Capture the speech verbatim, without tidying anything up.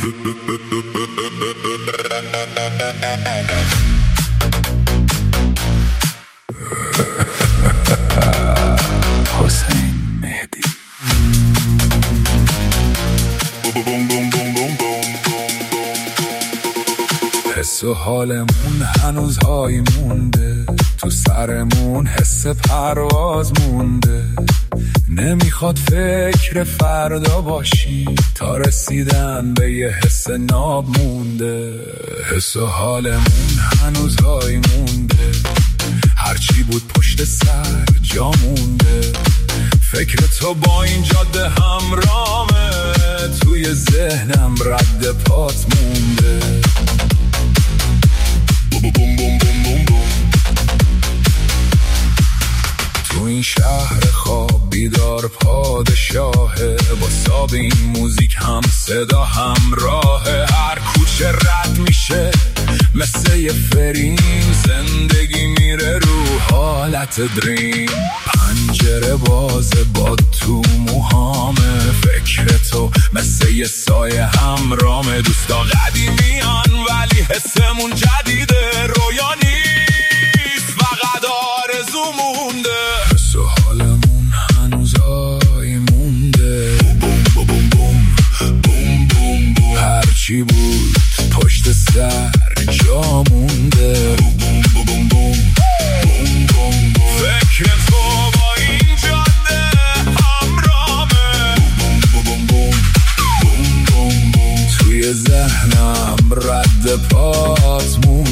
حسین مهدی. حس و حالمون هنوز های مونده، تو سرمون حس پرواز مونده. نمیخواد فکر فردا باشی تا رسیدن به یه حس ناب مونده. حس و حالمون هنوز های مونده، هرچی بود پشت سر جا مونده. فکر تو با این جاده همرامه، توی ذهنم رد پات مونده. بوم بوم بوم بوم بوم. تو این شهر خواب بیدار پادشاهه، با ساب این موزیک هم صدا همراهه. هر کوچه رد میشه مثل یه فریم، زندگی میره رو حالت دریم. پنجره بازه با تو موهامه، فکر تو مثل یه سایه همرامه. دوستا قدیمیان ولی حسمون جدیده، رویا نیست فقط آرزو مونده. حس و حالمون هنوز آی مونده. بوم بوم بوم بوم بوم بوم بوم. هرچی بود پشت سر جا مونده. بوم بوم بوم بوم بوم بوم بوم. فکر تو با این جاده همرامه. بوم بوم بوم بوم بوم بوم. توی ذهنم رد پات مونده.